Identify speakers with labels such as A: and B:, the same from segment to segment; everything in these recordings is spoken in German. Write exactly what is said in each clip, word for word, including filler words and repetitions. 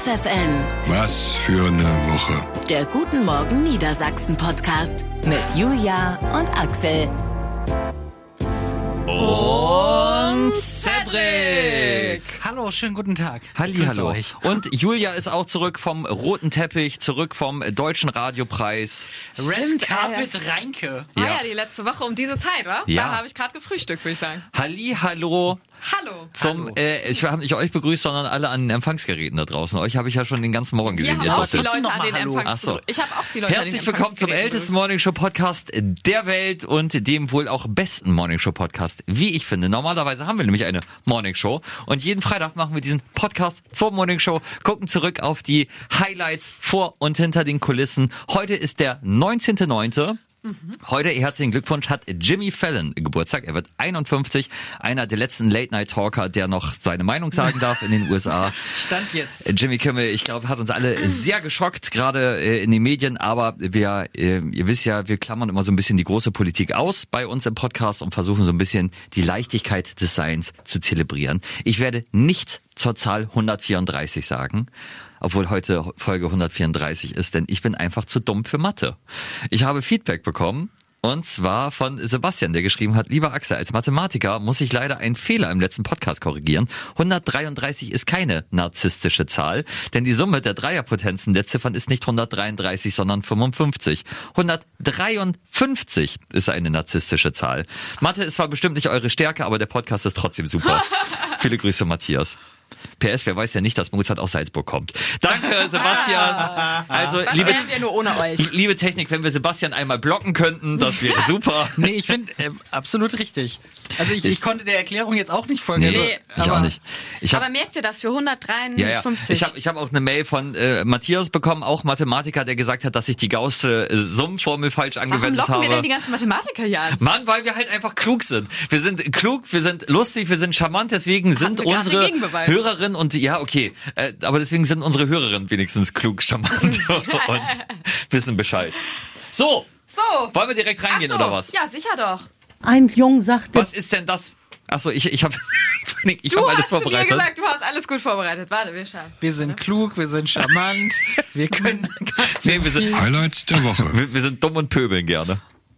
A: F F N.
B: Was für eine Woche.
A: Der Guten Morgen Niedersachsen Podcast mit Julia und Axel.
C: Und Cedric.
D: Hallo, schönen guten Tag.
C: Hallihallo. Und Julia ist auch zurück vom roten Teppich, zurück vom Deutschen Radiopreis.
D: Red Carpet
E: äh,
D: Reinke.
E: War
C: Ja.
E: ja. die letzte Woche um diese Zeit, wa?
C: Ja.
E: Da habe ich gerade gefrühstückt, würde ich sagen.
C: Hallihallo.
E: Hallo.
C: Zum, äh, ich habe nicht euch begrüßt, sondern alle an den Empfangsgeräten da draußen. Euch habe ich ja schon den ganzen Morgen
E: Wir
C: gesehen.
E: haben
C: ihr
E: auch
C: dort
E: die
C: sitzt.
E: Leute
D: Noch
E: an
D: mal
E: den
D: Hallo.
E: Empfangsgeräten.
C: Ach so.
E: Ich habe auch die Leute
C: Herzlich
E: an den
C: willkommen zum
E: Empfangsgeräten
C: ältesten
E: begrüßt.
C: Morning Show Podcast der Welt und dem wohl auch besten Morning Show Podcast, wie ich finde. Normalerweise haben wir nämlich eine Morning Show und jeden Freitag machen wir diesen Podcast zur Morning Show, gucken zurück auf die Highlights vor und hinter den Kulissen. Heute ist der neunzehnter neunte Heute, herzlichen Glückwunsch, hat Jimmy Fallon Geburtstag. Er wird einundfünfzig, einer der letzten Late-Night-Talker, der noch seine Meinung sagen darf in den U S A.
D: Stand jetzt.
C: Jimmy Kimmel, ich glaube, hat uns alle sehr geschockt, gerade äh, in den Medien, aber wir, äh, ihr wisst ja, wir klammern immer so ein bisschen die große Politik aus bei uns im Podcast und versuchen so ein bisschen die Leichtigkeit des Seins zu zelebrieren. Ich werde nichts zur Zahl hundertvierunddreißig sagen, obwohl heute Folge hundertvierunddreißig ist, denn ich bin einfach zu dumm für Mathe. Ich habe Feedback bekommen. Und zwar von Sebastian, der geschrieben hat, lieber Axel, als Mathematiker muss ich leider einen Fehler im letzten Podcast korrigieren. hundertdreiunddreißig ist keine narzisstische Zahl, denn die Summe der Dreierpotenzen der Ziffern ist nicht hundertdreiunddreißig, sondern fünfundfünfzig. hundertdreiundfünfzig ist eine narzisstische Zahl. Mathe ist zwar bestimmt nicht eure Stärke, aber der Podcast ist trotzdem super. Viele Grüße, Matthias. P S, wer weiß ja nicht, dass Mozart aus Salzburg kommt. Danke, Sebastian. Also,
E: Was
C: liebe,
E: wären wir nur ohne euch?
C: liebe Technik, wenn wir Sebastian einmal blocken könnten, das wäre super.
D: Nee, ich finde äh, absolut richtig. Also ich, ich,
C: Ich-
D: konnte der Erklärung jetzt auch nicht folgen.
C: Nee,
D: Also,
C: ich
D: aber-
C: auch nicht. Ich
E: Aber
C: habe
E: merkt ihr das für
C: ja, ja.
E: hundertdreiundfünfzig?
C: Ich habe ich hab auch eine Mail von äh, Matthias bekommen, auch Mathematiker, der gesagt hat, dass ich die Gaußsche äh, Summenformel falsch
E: Warum
C: angewendet
E: locken
C: habe.
E: wir denn die ganzen Mathematiker hier an?
C: Mann, weil wir halt einfach klug sind. Wir sind klug, wir sind lustig, wir sind charmant, deswegen sind
E: wir gerade
C: unsere
E: den Gegenbeweis.
C: Hörerinnen und ja, okay, äh, aber deswegen sind unsere Hörerinnen wenigstens klug, charmant und wissen Bescheid. So,
E: So.
C: wollen wir direkt reingehen
E: Ach so.
C: oder was?
E: Ja, sicher doch.
F: Ein Jung sagte,
C: Was ist denn das? Achso, ich, ich habe ich
E: Du
C: hab alles
E: hast zu mir
C: vorbereitet.
E: gesagt, du hast alles gut vorbereitet. Warte, wir schauen.
D: Wir sind klug, wir sind charmant, wir können...
C: Nee, wir sind,
B: Highlights der Woche.
C: wir, wir sind dumm und pöbeln gerne.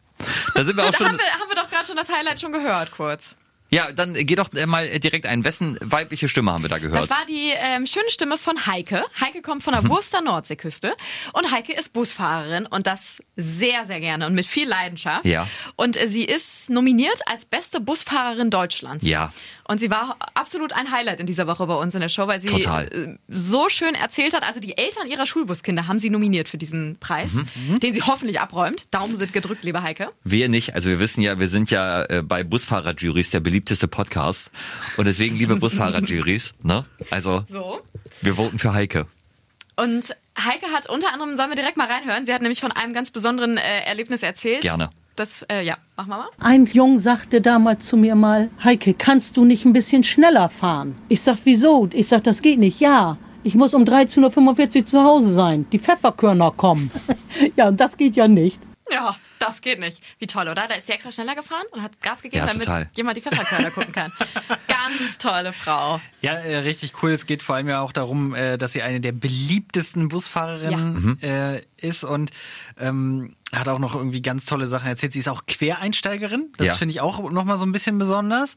C: Da sind wir auch
E: Da
C: schon.
E: haben wir, haben wir doch gerade schon das Highlight schon gehört, kurz.
C: Ja, dann geh doch mal direkt ein. Wessen weibliche Stimme haben wir da gehört?
E: Das war die ähm, schöne Stimme von Heike. Heike kommt von der
C: Mhm.
E: Wurster Nordseeküste und Heike ist Busfahrerin und das sehr, sehr gerne und mit viel Leidenschaft.
C: Ja.
E: Und äh, sie ist nominiert als beste Busfahrerin Deutschlands.
C: Ja.
E: Und sie war absolut ein Highlight in dieser Woche bei uns in der Show, weil sie
C: Total.
E: äh, so schön erzählt hat. Also die Eltern ihrer Schulbuskinder haben sie nominiert für diesen Preis,
C: Mhm.
E: den sie hoffentlich abräumt. Daumen sind gedrückt, liebe Heike.
C: Wir nicht. Also wir wissen ja, wir sind ja äh, bei Busfahrerjurys der beliebteste Podcast. Und deswegen, liebe Busfahrerjurys, ne? Also
E: So.
C: wir voten für Heike.
E: Und Heike hat unter anderem, sollen wir direkt mal reinhören, sie hat nämlich von einem ganz besonderen äh, Erlebnis erzählt.
C: Gerne.
E: Das, äh, ja, machen wir mal.
F: ein Jung sagte damals zu mir mal, Heike, kannst du nicht ein bisschen schneller fahren? Ich sag, wieso? Ich sag, das geht nicht. Ja, ich muss um dreizehn Uhr fünfundvierzig zu Hause sein. Die Pfefferkörner kommen. Ja, und das geht ja nicht.
E: Ja, das geht nicht. Wie toll, oder? Da ist sie extra schneller gefahren und hat Gas gegeben,
C: Ja,
E: damit
C: total.
E: jemand die Pfefferkörner gucken kann. Ganz tolle Frau.
D: Ja, äh, richtig cool. Es geht vor allem ja auch darum, äh, dass sie eine der beliebtesten Busfahrerinnen äh, ist und ähm, hat auch noch irgendwie ganz tolle Sachen erzählt. Sie ist auch Quereinsteigerin. Das
C: Ja.
D: finde ich auch nochmal so ein bisschen besonders.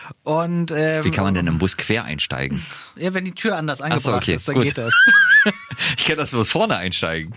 D: Und ähm,
C: Wie kann man denn im Bus quer einsteigen?
D: Ja, wenn die Tür anders
C: Ach
D: angebracht
C: so, okay,
D: ist, dann
C: gut.
D: geht das.
C: Ich kenne das bloß vorne einsteigen.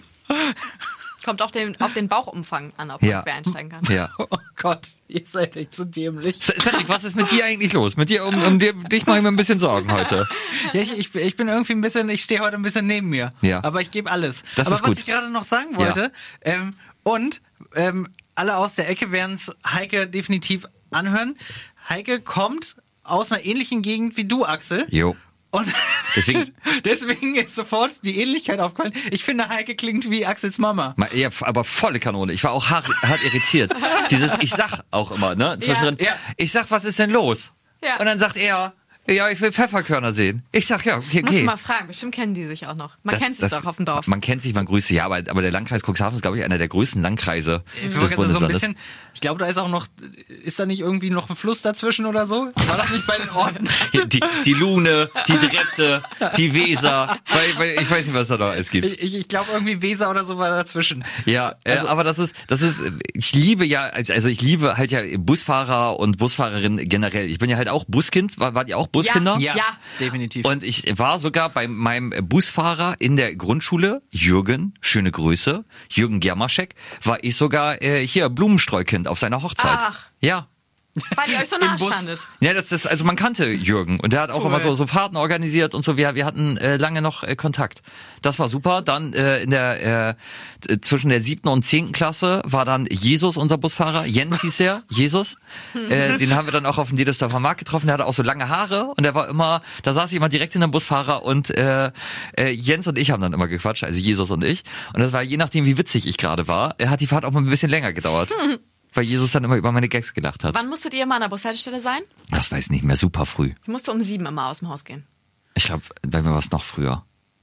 E: Kommt auch den, auf den Bauchumfang an, ob man
C: Ja.
E: quer einsteigen kann.
C: Ja.
D: Oh Gott, ihr seid echt so dämlich.
C: Cedric, was ist mit dir eigentlich los? Mit dir, um, um dir, dich mache ich mir ein bisschen Sorgen heute.
D: Ja, ich, ich, ich bin irgendwie ein bisschen, ich stehe heute ein bisschen neben mir.
C: Ja.
D: Aber ich gebe alles.
C: Das
D: Aber
C: ist
D: was
C: gut.
D: ich gerade noch sagen wollte, ähm, und ähm, alle aus der Ecke werden es Heike definitiv anhören. Heike kommt aus einer ähnlichen Gegend wie du, Axel.
C: Jo.
D: Und
C: Deswegen-
D: deswegen ist sofort die Ähnlichkeit aufgefallen. Ich finde, Heike klingt wie Axels Mama.
C: Mal- Ja, aber volle Kanone. Ich war auch hart, hart irritiert. Dieses, ich sag auch immer, ne? Zwischendrin,
D: Ja, ja.
C: ich sag, was ist denn los?
E: Ja.
C: Und dann sagt er, Ja, ich will Pfefferkörner sehen. Ich sag, ja, okay,
E: Musst
C: okay.
E: du mal fragen, bestimmt kennen die sich auch noch. Man
C: Das-
E: kennt sich
C: das-
E: doch auf dem Dorf.
C: Man kennt sich, man grüßt sich. Ja, aber, aber der Landkreis Cuxhaven ist, glaube ich, einer der größten Landkreise
D: Ich
C: des
D: wollte gerade so ein
C: Bundeslandes.
D: bisschen, ich glaube, da ist auch noch, ist da nicht irgendwie noch ein Fluss dazwischen oder so? War das nicht bei den Orten?
C: Die, die Lune, die Drepte, die Weser, weil, weil ich weiß nicht, was da noch alles gibt.
D: Ich, ich, ich glaube, irgendwie Weser oder so war dazwischen.
C: Ja, äh, aber das ist, das ist, ich liebe ja, also ich liebe halt ja Busfahrer und Busfahrerinnen generell. Ich bin ja halt auch Buskind. War, wart ihr auch Buskinder?
E: Ja.
D: definitiv.
C: Und ich war sogar bei meinem Busfahrer in der Grundschule, Jürgen, schöne Grüße, Jürgen Germaschek, war ich sogar äh, hier Blumenstreukind auf seiner Hochzeit.
E: Ach.
C: Ja.
E: Weil ihr euch so
D: Im
E: nah
D: Bus.
E: standet.
C: Ja, das ist, also man kannte Jürgen und der hat auch
D: Cool.
C: immer so, so Fahrten organisiert und so. Wir, wir hatten äh, lange noch äh, Kontakt. Das war super. Dann äh, in der äh, t- zwischen der siebten und zehnten Klasse war dann Jesus unser Busfahrer. Jens hieß er, Jesus. Äh, den haben wir dann auch auf dem Dedesdorfer Markt getroffen. Der hatte auch so lange Haare und der war immer, da saß ich immer direkt in dem Busfahrer und äh, äh, Jens und ich haben dann immer gequatscht, also Jesus und ich. Und das war je nachdem, wie witzig ich gerade war, äh, hat die Fahrt auch mal ein bisschen länger gedauert. Weil Jesus dann immer über meine Gags gelacht hat.
E: Wann musstet ihr mal an der Bushaltestelle sein?
C: Das weiß ich nicht mehr, super früh.
E: Ich musste um sieben immer aus dem Haus gehen.
C: Ich glaube, bei mir war es noch früher.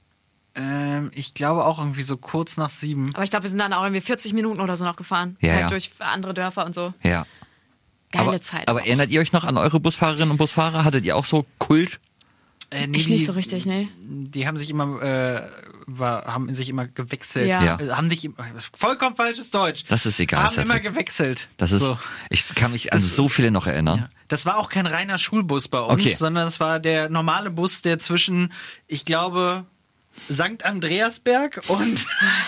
D: ähm, ich glaube auch irgendwie so kurz nach sieben.
E: Aber ich glaube, wir sind dann auch irgendwie vierzig Minuten oder so noch gefahren.
C: Ja,
E: halt
C: ja.
E: durch andere Dörfer und so.
C: Ja.
E: Geile
C: aber,
E: Zeit.
C: Aber erinnert ihr euch noch an eure Busfahrerinnen und Busfahrer? Hattet ihr auch so Kult?
D: Äh, nee,
E: ich
D: die,
E: nicht so richtig, nee.
D: Die haben sich immer, äh, war, haben sich immer gewechselt.
E: Ja.
C: Ja.
D: Äh, Haben sich, im- vollkommen falsches Deutsch.
C: Das ist egal,
D: Haben immer
C: Cedric.
D: gewechselt.
C: Das ist,
D: So.
C: ich kann mich an so viele noch erinnern.
D: Das war auch kein reiner Schulbus bei uns,
C: Okay.
D: sondern es war der normale Bus, der zwischen, ich glaube, Sankt Andreasberg und,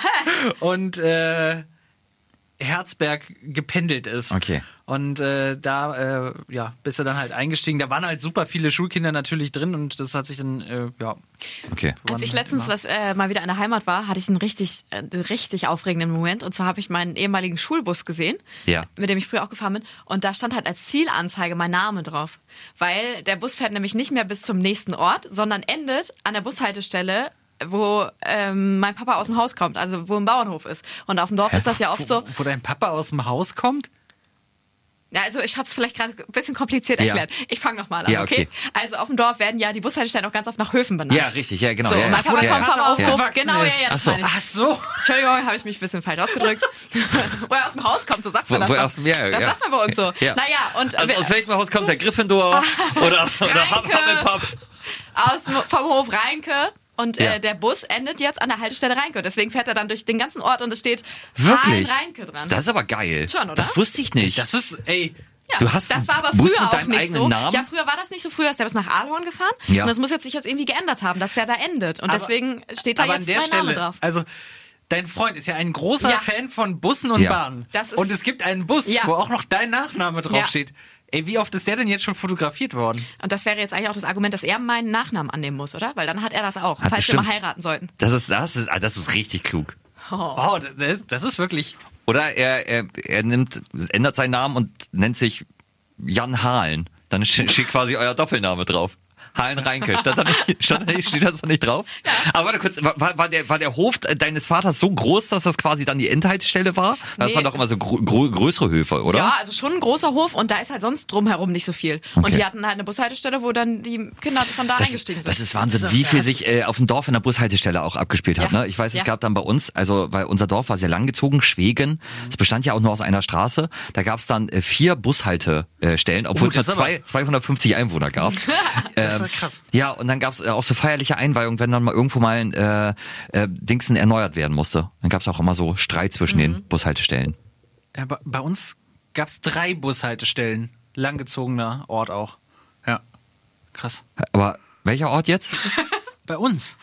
D: und äh, Herzberg gependelt ist.
C: Okay.
D: Und äh, da äh, ja, bist du dann halt eingestiegen. Da waren halt super viele Schulkinder natürlich drin und das hat sich dann, äh, ja.
C: Okay.
E: Als ich
D: Wann
E: letztens
D: immer.
E: das, äh, mal wieder in der Heimat war, hatte ich einen richtig, äh, richtig aufregenden Moment. Und zwar habe ich meinen ehemaligen Schulbus gesehen,
C: Ja.
E: mit dem ich früher auch gefahren bin. Und da stand halt als Zielanzeige mein Name drauf. Weil der Bus fährt nämlich nicht mehr bis zum nächsten Ort, sondern endet an der Bushaltestelle, wo ähm, mein Papa aus dem Haus kommt, also wo ein Bauernhof ist. Und auf dem Dorf ist das ja oft so.
D: Wo, wo dein Papa aus dem Haus kommt?
E: Ja, also ich habe es vielleicht gerade ein bisschen kompliziert
C: Ja.
E: erklärt. Ich fange nochmal an,
C: Ja,
E: okay?
C: okay.
E: Also auf dem Dorf werden ja die Bushaltestellen auch ganz oft nach Höfen benannt.
C: Ja, richtig, ja, genau.
E: So,
C: ja,
E: und mein
C: ja.
E: Papa
C: ja.
E: kommt vom
D: Vater
E: Aufruf.
D: aufgewachsen
E: Genau, ja,
D: ist.
E: ja, das
C: Ach so.
E: meine ich.
D: Ach so.
E: Entschuldigung, habe ich mich ein bisschen falsch ausgedrückt. Wo er aus dem Haus kommt, so sagt man
C: Wo-
E: das.
C: wo er
E: doch.
C: aus dem- ja,
E: das
C: ja.
E: sagt man bei uns so.
C: Ja.
E: Naja, und
C: Also
E: wir-
C: aus welchem Haus kommt der Gryffindor oder, oder
E: Reinke.
C: Hufflepuff?
E: aus dem, vom Hof Reinke. Und
C: Ja.
E: äh, der Bus endet jetzt an der Haltestelle Reinke. Deswegen fährt er dann durch den ganzen Ort und es steht
C: Wirklich?
E: Karl Reinke dran.
C: Das ist aber geil.
E: Schon, oder?
C: Das wusste ich nicht.
D: Das ist, ey,
E: Ja,
C: Du hast
E: das war aber
C: einen Bus
E: früher
C: mit
E: auch
C: deinem
E: nicht
C: eigenen
E: so.
C: Namen?
E: Ja, früher war das nicht so. Früher ist der bis nach Aalhorn gefahren.
C: Ja.
E: Und das muss jetzt sich jetzt irgendwie geändert haben, dass der da endet. Und
D: Aber-
E: deswegen steht da
D: aber
E: jetzt
D: an der
E: mein Name
D: Stelle,
E: drauf.
D: also dein Freund ist ja ein großer
E: Ja.
D: Fan von Bussen und
C: Ja.
D: Bahnen.
E: Das ist-
D: und es gibt einen Bus,
E: Ja.
D: wo auch noch dein Nachname draufsteht. Ey, wie oft ist der denn jetzt schon fotografiert worden?
E: Und das wäre jetzt eigentlich auch das Argument, dass er meinen Nachnamen annehmen muss, oder? Weil dann hat er das auch,
C: Hat
E: falls wir
C: bestimmt.
E: mal heiraten sollten.
C: Das ist, das ist, ah, das ist richtig klug.
D: Oh, das ist, das ist wirklich.
C: Oder er, er, er nimmt, ändert seinen Namen und nennt sich Jan Hahlen. Dann sch- steht quasi euer Doppelname drauf. Hahlen Reinke. Stand da nicht, stand da nicht, steht das da nicht drauf? Ja. Aber warte kurz, war, war, der, war der Hof deines Vaters so groß, dass das quasi dann die Endhaltestelle war? Das
E: Nee.
C: waren doch immer so gro gro größere Höfe, oder?
E: Ja, also schon ein großer Hof und da ist halt sonst drumherum nicht so viel.
C: Okay.
E: Und die hatten halt eine Bushaltestelle, wo dann die Kinder von da
C: Das
E: eingestiegen
C: ist,
E: sind.
C: das ist Wahnsinn, wie viel sich äh, auf dem Dorf in der Bushaltestelle auch abgespielt hat.
E: Ja.
C: Ne? Ich weiß, es
E: Ja.
C: gab dann bei uns, also weil unser Dorf war sehr langgezogen, Schwegen. Es bestand ja auch nur aus einer Straße. Da gab es dann äh, vier Bushaltestellen, obwohl
D: Oh,
C: es nur
D: das ist aber-
C: zwei, zweihundertfünfzig Einwohner gab.
D: Das ist
C: Ähm,
D: ja krass.
C: Ja, und dann gab's äh, auch so feierliche Einweihungen, wenn dann mal irgendwo mal ein äh, äh, Dingsen erneuert werden musste. Dann gab's auch immer so Streit zwischen
E: Mhm.
C: den Bushaltestellen.
D: Ja, bei, bei uns gab es drei Bushaltestellen. Langgezogener Ort auch. Ja. Krass.
C: Aber welcher Ort jetzt?
D: Bei uns.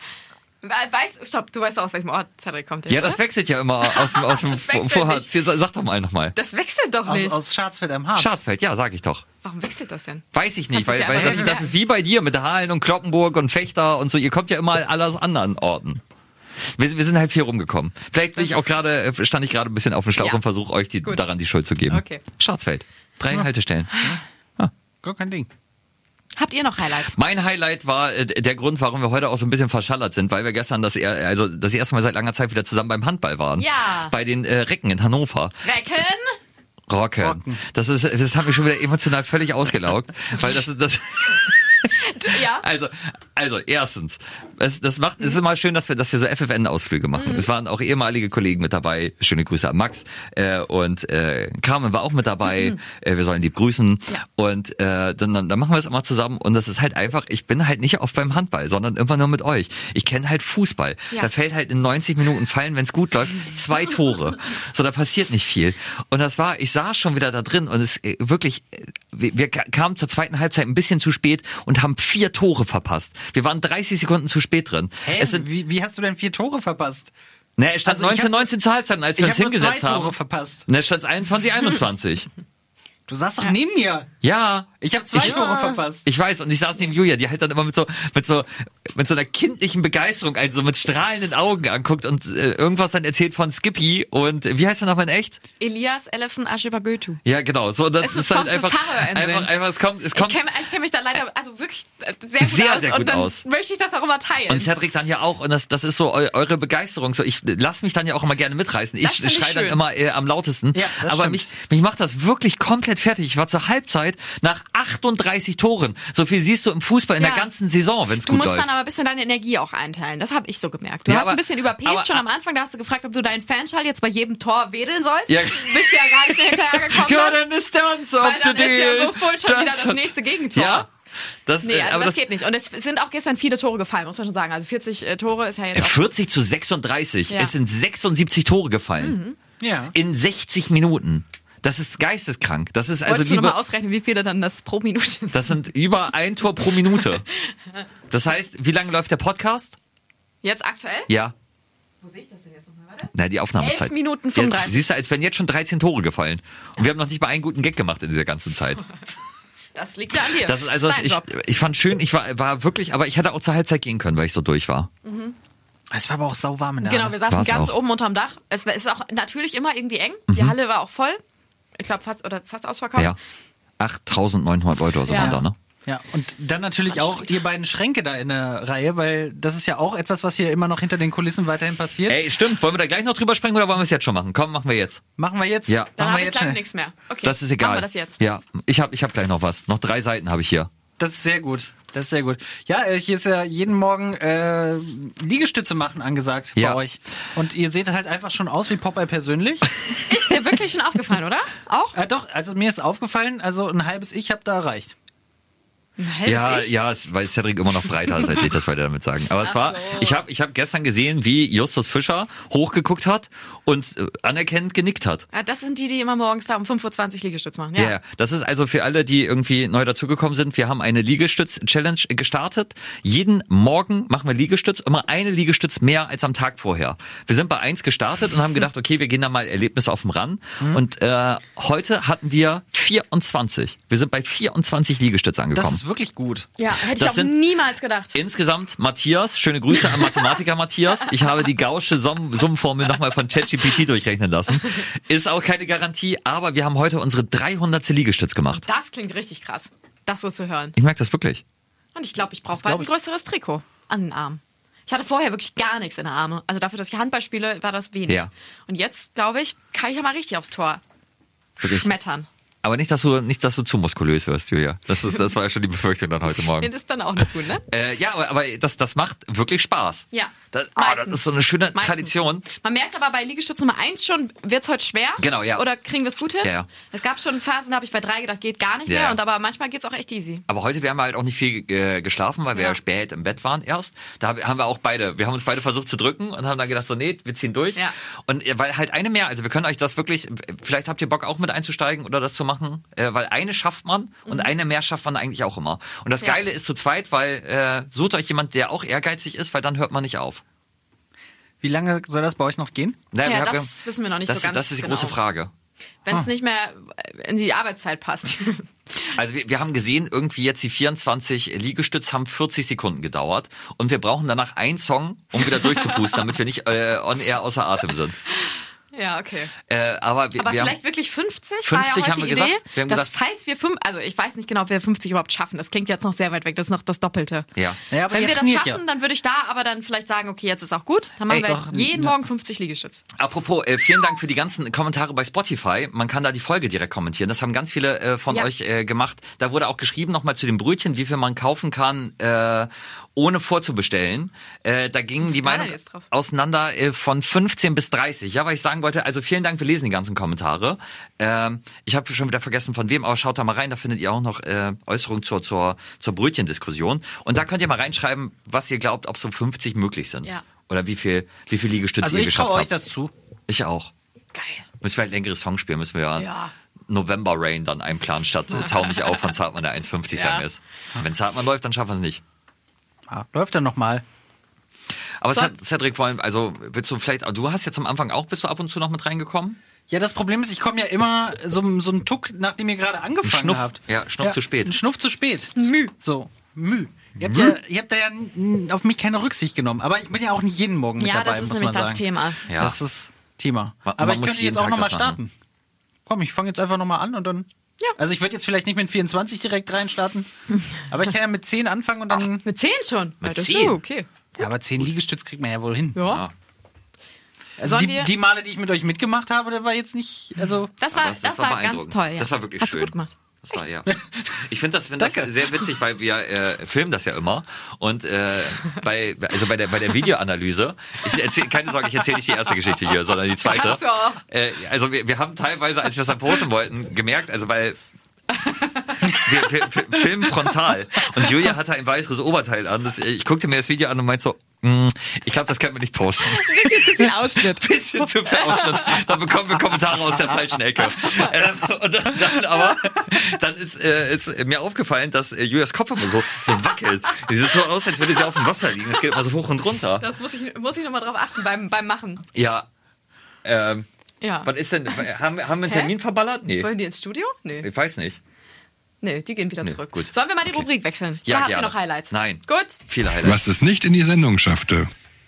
E: Weiß, stopp, du weißt doch, aus welchem Ort Cedric kommt jetzt,
C: Ja, das
E: oder?
C: wechselt ja immer aus dem, aus dem
E: Das wechselt
C: Vorhartz. Sag doch mal nochmal.
E: Das wechselt doch
D: Aus,
E: nicht.
D: aus Schwarzfeld am Harz.
C: Schwarzfeld, ja, sag ich doch.
E: Warum wechselt das denn?
C: Weiß ich nicht,
E: Kannst du's
C: weil,
E: ja
C: weil
E: einfach
C: das,
E: mal
C: das ist wie bei dir mit Halen und Kloppenburg und Fechter und so. Ihr kommt ja immer alle aus anderen Orten. Wir, wir sind halt viel rumgekommen. Vielleicht bin ich auch gerade, äh, stand ich gerade ein bisschen auf dem Schlauch
E: Ja.
C: und versuche euch die,
E: Gut.
C: daran die Schuld zu geben.
E: Okay.
C: Schwarzfeld. Drei
D: Ja.
C: Haltestellen.
D: Gar kein Ding.
E: Habt ihr noch Highlights?
C: Mein Highlight war äh, der Grund, warum wir heute auch so ein bisschen verschallert sind, weil wir gestern das, er- also das erste Mal seit langer Zeit wieder zusammen beim Handball waren.
E: Ja.
C: Bei den äh, Recken in Hannover.
E: Recken?
C: Rocken.
D: Rocken.
C: Das ist, das hat mich schon wieder emotional völlig ausgelaugt, weil das ist das.
E: Ja.
C: Also, also erstens, es, das macht, es ist immer schön, dass wir, dass wir so F F N-Ausflüge machen. Mhm. Es waren auch ehemalige Kollegen mit dabei. Schöne Grüße an Max äh, und äh, Carmen war auch mit dabei. Mhm. Äh, wir sollen die grüßen ja. und äh, dann, dann, dann machen wir es immer zusammen. Und das ist halt einfach. Ich bin halt nicht oft beim Handball, sondern immer nur mit euch. Ich kenne halt Fußball. Ja. Da fällt halt in neunzig Minuten fallen, wenn es gut läuft, zwei Tore. So, da passiert nicht viel. Und das war, ich saß schon wieder da drin und es äh, wirklich, wir, wir kamen zur zweiten Halbzeit ein bisschen zu spät und haben vier Tore verpasst. Wir waren dreißig Sekunden zu spät drin.
D: Hä?
C: Es sind,
D: wie, wie hast du denn vier Tore verpasst?
C: Ne, es stand also neunzehn neunzehn zur Halbzeit, und als wir uns hingesetzt
D: zwei Tore
C: haben.
D: Verpasst.
C: Ne, stand es einundzwanzig einundzwanzig.
D: Du saßt doch neben mir.
C: Ja.
D: Ich habe zwei
C: ich,
D: Tore verpasst.
C: Ich weiß, und ich saß neben Julia, die halt dann immer mit so mit so mit so einer kindlichen Begeisterung einen so mit strahlenden Augen anguckt und äh, irgendwas dann erzählt von Skippy und wie heißt er nochmal in echt?
E: Elias Elefsen Aschebagötu.
C: Ja, genau. So, das
E: es
C: ist, ist halt einfach, einfach, einfach, es kommt, es kommt.
E: Ich kenne ich kenn mich da leider also wirklich sehr gut
C: sehr,
E: aus
C: sehr gut
E: und dann
C: aus.
E: möchte ich das auch immer teilen.
C: Und Cedric dann ja auch, und das, das ist so eu, eure Begeisterung. So, ich lass mich dann ja auch immer gerne mitreißen. Ich schreie dann immer äh, am lautesten. Ja, aber mich, mich macht das wirklich komplett fertig. Ich war zur Halbzeit nach achtunddreißig Toren. So viel siehst du im Fußball in ja. der ganzen Saison, wenn es gut läuft.
E: Du musst dann aber ein bisschen deine Energie auch einteilen. Das habe ich so gemerkt. Du ja, hast aber, ein bisschen überpaced schon am Anfang. Da hast du gefragt, ob du deinen Fanschall jetzt bei jedem Tor wedeln sollst. Ja. Bist ja gar nicht mehr hinterhergekommen.
C: Dann ist der uns
E: Weil dann ist ja so voll schon wieder das nächste Gegentor.
C: Ja. Das,
E: nee, also
C: aber
E: das,
C: das
E: geht nicht. Und es sind auch gestern viele Tore gefallen, muss man schon sagen. Also vierzig äh, Tore ist ja jetzt auch
C: vierzig zu sechsunddreißig. Ja. Es sind sechsundsiebzig Tore gefallen.
E: Mhm.
C: Ja. In sechzig Minuten. Das ist geisteskrank. Das ist also
E: Wolltest du nochmal ausrechnen, wie viele dann das pro Minute sind?
C: Das sind über ein Tor pro Minute. Das heißt, wie lange läuft der Podcast?
E: Jetzt aktuell?
C: Ja.
E: Wo sehe ich das denn jetzt nochmal? Warte.
C: Na, die Aufnahmezeit.
E: elf Minuten fünfunddreißig.
C: Ja, siehst du, als wären jetzt schon dreizehn Tore gefallen. Und wir haben noch nicht mal einen guten Gag gemacht in dieser ganzen Zeit.
E: Das liegt ja an dir.
C: Das ist also, ich, ich fand schön, ich war, war wirklich, aber ich hätte auch zur Halbzeit gehen können, weil ich so durch war.
E: Mhm.
D: Es war aber auch sauwarm in der
E: Genau,
D: Halle.
E: wir saßen
C: War's
E: ganz
C: auch.
E: oben unterm Dach. Es ist auch natürlich immer irgendwie eng. Die
C: Mhm.
E: Halle war auch voll. Ich glaube fast oder fast ausverkauft.
C: Ja. achttausendneunhundert Leute oder so
E: Ja.
C: waren da, ne?
D: Ja, und dann natürlich auch ihr beiden Schränke da in der Reihe, weil das ist ja auch etwas, was hier immer noch hinter den Kulissen weiterhin passiert.
C: Ey, stimmt. Wollen wir da gleich noch drüber sprechen oder wollen wir es jetzt schon machen? Komm, machen wir jetzt.
D: Machen wir jetzt?
C: Ja.
E: Dann
D: Machen
E: habe
D: wir
E: ich
D: jetzt
E: gleich
D: schnell.
E: nichts mehr. Okay.
C: Das ist egal.
E: Machen wir das jetzt.
C: Ja, ich habe ich hab gleich noch was. Noch drei Seiten habe ich hier.
D: Das ist sehr gut. Das ist sehr gut. Ja, äh, hier ist ja jeden Morgen äh, Liegestütze machen angesagt
C: Ja.
D: bei euch. Und ihr seht halt einfach schon aus wie Popeye persönlich.
E: Ist dir wirklich schon aufgefallen, oder? Auch?
D: äh, doch, also mir ist aufgefallen, also ein halbes Ich habe da erreicht.
E: Ein halbes
C: Ja,
E: Ich?
C: ja, es, weil Cedric immer noch breiter ist, als ich das weiter damit sagen. Aber es
E: Ach
C: war,
E: so.
C: ich habe ich hab gestern gesehen, wie Justus Fischer hochgeguckt hat und äh, anerkennend genickt hat.
E: Ah, das sind die, die immer morgens da um fünf Uhr zwanzig Liegestütz machen.
C: Ja,
E: Ja.
C: yeah. Das ist also für alle, die irgendwie neu dazugekommen sind. Wir haben eine Liegestütz-Challenge gestartet. Jeden Morgen machen wir Liegestütz, immer eine Liegestütz mehr als am Tag vorher. Wir sind bei eins gestartet und haben gedacht, okay, wir gehen da mal Erlebnisse auf dem Ran. Mhm. Und äh, heute hatten wir vierundzwanzig. Wir sind bei vierundzwanzig Liegestütz angekommen.
D: Das ist wirklich gut.
E: Ja, hätte ich
C: Das
E: auch
C: sind-
E: niemals gedacht.
C: Insgesamt, Matthias, schöne Grüße an Mathematiker Matthias. Ich habe die Gaußsche Summ- Summenformel nochmal von ChatGPT durchrechnen lassen. Ist auch keine Garantie, aber wir haben heute unsere dreihundertste Liegestütz gemacht.
E: Das klingt richtig krass, das so zu hören.
C: Ich merke das wirklich.
E: Und ich glaube, ich brauche
D: Das
E: bald
D: glaub
E: ein
D: ich.
E: größeres Trikot an den Armen. Ich hatte vorher wirklich gar nichts in den Armen. Also dafür, dass ich Handball spiele, war das wenig.
C: Ja.
E: Und jetzt, glaube ich, kann ich ja mal richtig aufs Tor
C: Wirklich.
E: schmettern.
C: Aber nicht, dass du, nicht, dass du zu muskulös wirst, Julia. Das ist, das war ja schon die Befürchtung dann heute Morgen.
E: Das ist dann auch nicht gut, ne?
C: Äh, ja, aber, aber das, das macht wirklich Spaß.
E: Ja.
C: Das, ah, das
E: meistens.
C: ist so eine schöne
E: Meistens.
C: Tradition.
E: Man merkt aber bei Liegestütz Nummer eins schon, wird's heute schwer?
C: Genau, ja.
E: Oder kriegen wir es gut hin?
C: Ja, ja.
E: Es gab schon Phasen, da habe ich bei drei gedacht, geht gar nicht
C: Ja,
E: mehr.
C: ja.
E: Und aber manchmal geht's auch echt easy.
C: Aber heute, wir haben halt auch nicht viel äh, geschlafen, weil wir ja.
E: Ja.
C: spät im Bett waren erst. Da hab- haben wir auch beide, wir haben uns beide versucht zu drücken und haben dann gedacht, so nee, wir ziehen durch.
E: Ja.
C: Und äh, weil halt eine mehr, also wir können euch das wirklich, vielleicht habt ihr Bock auch mit einzusteigen oder das zu machen, äh, weil eine schafft man und eine mehr schafft man eigentlich auch immer. Und das
E: Ja.
C: Geile ist zu zweit, weil äh, sucht euch jemand, der auch ehrgeizig ist, weil dann hört man nicht auf.
D: Wie lange soll das bei euch noch gehen?
C: Naja,
E: Ja,
C: wir haben-
E: das wissen wir noch nicht
C: das,
E: so ganz
C: Das ist die
E: genau.
C: große Frage.
E: Wenn es
D: Ah.
E: nicht mehr in die Arbeitszeit passt.
C: Also wir, wir haben gesehen, irgendwie jetzt die vierundzwanzig Liegestütz haben vierzig Sekunden gedauert und wir brauchen danach einen Song, um wieder durchzupusten, damit wir nicht äh, on air außer Atem sind.
E: Ja, okay.
C: Äh, aber wir,
E: Aber
C: wir
E: vielleicht
C: haben,
E: wirklich fünfzig?
C: fünfzig
E: war ja heute
C: haben wir
E: die Idee,
C: gesagt. Wir haben
E: dass
C: gesagt-
E: falls wir fünf, also ich weiß nicht genau, ob wir fünfzig überhaupt schaffen. Das klingt jetzt noch sehr weit weg. Das ist noch das Doppelte.
C: ja.
D: Ja, aber
E: Wenn
D: ihr
E: wir das
D: trainiert
E: schaffen,
D: ja.
E: dann würde ich da aber dann vielleicht sagen, okay, jetzt ist auch gut. Dann machen
C: Ey,
E: wir
D: doch,
E: jeden
D: ja.
E: Morgen fünfzig Liegestütz.
C: Apropos, äh, vielen Dank für die ganzen Kommentare bei Spotify. Man kann da die Folge direkt kommentieren. Das haben ganz viele äh, von
E: Ja.
C: euch äh, gemacht. Da wurde auch geschrieben nochmal zu den Brötchen, wie viel man kaufen kann, äh, ohne vorzubestellen. Äh, da gingen die
E: da denn
C: Meinungen
E: jetzt drauf?
C: auseinander äh, von fünfzehn bis dreißig. Ja, weil ich sagen wollte, also vielen Dank, wir lesen die ganzen Kommentare. Ähm, ich habe schon wieder vergessen von wem, aber schaut da mal rein, da findet ihr auch noch äh, Äußerungen zur, zur, zur Brötchendiskussion. Und da könnt ihr mal reinschreiben, was ihr glaubt, ob so fünfzig möglich sind.
E: Ja.
C: Oder wie viel, wie viel Liegestütze
D: Also
C: ihr
D: ich
C: geschafft
D: traue euch
C: habt.
D: das zu.
C: Ich auch.
E: Geil.
C: Müssen wir halt längere Songs spielen, müssen wir ja,
E: Ja.
C: November Rain dann einplanen, statt äh, Tau mich auf von Zartmann, der eins fünfzig
E: Ja.
C: lang ist. Wenn Zartmann läuft, dann schaffen wir es nicht.
D: Ja, läuft dann nochmal.
C: Aber
E: So.
C: Cedric, wollen, also willst du vielleicht, du hast jetzt am Anfang auch, bist du ab und zu noch mit reingekommen?
D: Ja, das Problem ist, ich komme ja immer so, so einen Tuck, nachdem ihr gerade angefangen
C: Schnuff.
D: habt.
C: Ja, Schnuff zu spät.
D: Ein Schnuff zu spät.
E: Müh.
D: So, Müh. Ihr habt, ja, ihr habt da ja n- auf mich keine Rücksicht genommen. Aber ich bin ja auch nicht jeden Morgen mit
E: Ja,
D: dabei,
E: das ist
D: muss
E: nämlich
D: man
E: das
D: sagen.
E: Thema.
C: Ja.
D: Das ist Thema.
C: Man-
D: Aber
C: man
D: ich
C: muss
D: könnte
C: jeden
D: jetzt auch
C: Tag
D: nochmal
C: das machen.
D: starten. Komm, ich fange jetzt einfach nochmal an und dann...
E: Ja.
D: Also ich würde jetzt vielleicht nicht mit vierundzwanzig direkt reinstarten. Aber ich kann ja mit zehn anfangen und dann...
E: Mit zehn schon.
C: Mit
E: ja, das
C: zehn?
E: ist so okay.
D: Ja, aber zehn Liegestütz kriegt man ja wohl hin.
E: Ja.
C: Ja.
D: Also
E: Sollen
D: die,
E: wir-
D: die Male, die ich mit euch mitgemacht habe, der war jetzt nicht... Also
E: Das war,
C: Aber
E: das, war ganz
C: beeindruckend.
E: toll. Ja.
C: Das war wirklich
E: Hast
C: schön.
E: du gut gemacht.
C: Das war, ja. Ich finde das, find das
D: Danke.
C: sehr witzig, weil wir äh, filmen das ja immer. Und äh, bei, also bei der, bei der Videoanalyse, ich erzähl, keine Sorge, ich erzähle nicht die erste Geschichte hier, sondern die zweite.
E: Kannst du auch.
C: Äh, also wir, wir haben teilweise, als wir es dann posten wollten, gemerkt, also weil wir, wir, wir filmen frontal und Julia hatte ein weißes Oberteil an. Das, ich guckte mir das Video an und meinte so, mm, ich glaube, das können wir nicht posten.
E: Ein bisschen zu viel Ausschnitt.
C: Bisschen zu viel Ausschnitt. Dann bekommen wir Kommentare aus der falschen Ecke. Ähm, und dann, dann aber, dann ist, äh, ist mir aufgefallen, dass äh, Julias Kopf immer so, so wackelt. Sie sieht so aus, als würde sie auf dem Wasser liegen. Es geht immer so hoch und runter.
E: Das muss ich, muss ich nochmal drauf achten beim, beim Machen.
C: Ja. Ähm,
E: Ja.
C: was ist denn, haben, wir- haben wir einen
E: Hä?
C: Termin verballert? Nee.
E: Wollen die ins Studio? Nee.
C: Ich weiß nicht.
E: Nee, die gehen wieder
C: Nee,
E: zurück.
C: gut.
E: Sollen wir mal die
C: Okay.
E: Rubrik wechseln?
C: Ja,
E: Oder habt
C: gerne.
E: ihr noch Highlights?
C: Nein.
E: Gut.
C: Viele Highlights.
B: Was es nicht in die Sendung schaffte.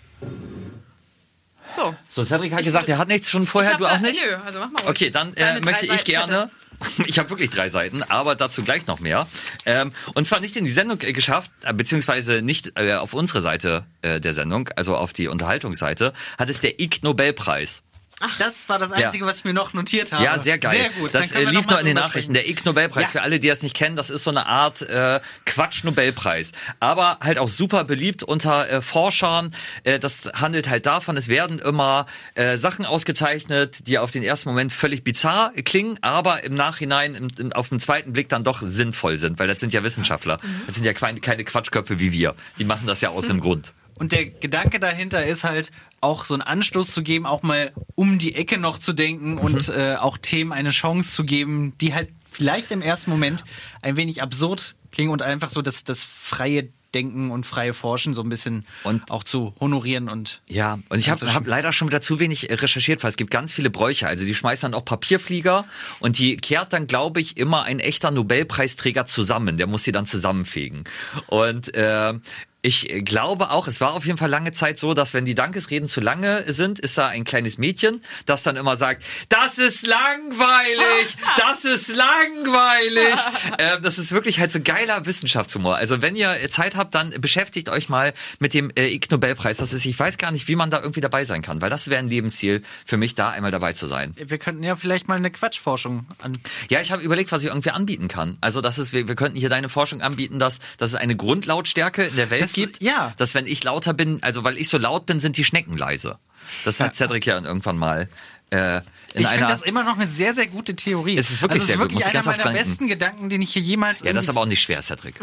E: So.
C: So, Cedric hat gesagt, er hat nichts schon vorher,
E: Ich hab
C: du auch
E: da-
C: nicht?
E: Nö, also mach mal ruhig.
C: Okay, dann äh,
E: Deine drei
C: möchte ich
E: Seiten
C: gerne. Ich habe wirklich drei Seiten, aber dazu gleich noch mehr. Ähm, und zwar nicht in die Sendung äh, geschafft, äh, beziehungsweise nicht äh, auf unsere Seite äh, der Sendung, also auf die Unterhaltungsseite, hat es der Ig Nobelpreis.
D: das war das Einzige, was ich mir noch notiert habe.
C: Ja, sehr geil.
D: Sehr gut.
C: Das
D: Dann können
C: äh,
D: wir
C: lief
D: noch mal
C: nur in den
D: drüber
C: Nachrichten.
D: sprechen.
C: Der Ig Nobelpreis,
D: Ja.
C: für alle, die das nicht kennen, das ist so eine Art äh, Quatsch-Nobelpreis. Aber halt auch super beliebt unter äh, Forschern. Äh, das handelt halt davon, es werden immer äh, Sachen ausgezeichnet, die auf den ersten Moment völlig bizarr klingen, aber im Nachhinein im, im, auf den zweiten Blick dann doch sinnvoll sind, weil das sind ja Wissenschaftler. Das sind ja keine, keine Quatschköpfe wie wir. Die machen das ja aus dem Grund.
D: Und der Gedanke dahinter ist halt, auch so einen Anstoß zu geben, auch mal um die Ecke noch zu denken und äh, auch Themen eine Chance zu geben, die halt vielleicht im ersten Moment ein wenig absurd klingen und einfach so das, das freie Denken und freie Forschen so ein bisschen
C: Und-
D: auch zu honorieren und
C: Ja, und ich habe
D: Anzuschieben.
C: hab leider schon wieder zu wenig äh, recherchiert, weil es gibt ganz viele Bräuche. Also die schmeißen dann auch Papierflieger und die kehrt dann, glaube ich, immer ein echter Nobelpreisträger zusammen. Der muss sie dann zusammenfegen. Und äh, ich glaube auch, es war auf jeden Fall lange Zeit so, dass wenn die Dankesreden zu lange sind, ist da ein kleines Mädchen, das dann immer sagt, das ist langweilig, das ist langweilig. äh, das ist wirklich halt so geiler Wissenschaftshumor. Also wenn ihr Zeit habt, dann beschäftigt euch mal mit dem äh, Ig Nobelpreis. Das ist, ich weiß gar nicht, wie man da irgendwie dabei sein kann, weil das wäre ein Lebensziel für mich, da einmal dabei zu sein.
D: wir könnten ja vielleicht mal eine Quatschforschung an.
C: Ja, ich habe überlegt, was ich irgendwie anbieten kann. Also das ist, wir, wir könnten hier deine Forschung anbieten, dass, dass es eine Grundlautstärke in der Welt
D: Das-
C: gibt.
D: ja.
C: Dass wenn ich lauter bin, also weil ich so laut bin, sind die Schnecken leise. Das hat Cedric ja irgendwann mal äh, in
D: Ich finde
C: einer...
D: das immer noch eine sehr, sehr gute Theorie.
C: Es ist wirklich
D: also
C: sehr
D: es
C: gut,
D: ist
C: muss ich
D: wirklich
C: ganz
D: einer
C: oft
D: meiner
C: danken.
D: besten Gedanken, den ich hier jemals
C: ja, das ist
D: irgendwie-
C: aber auch nicht schwer, Cedric.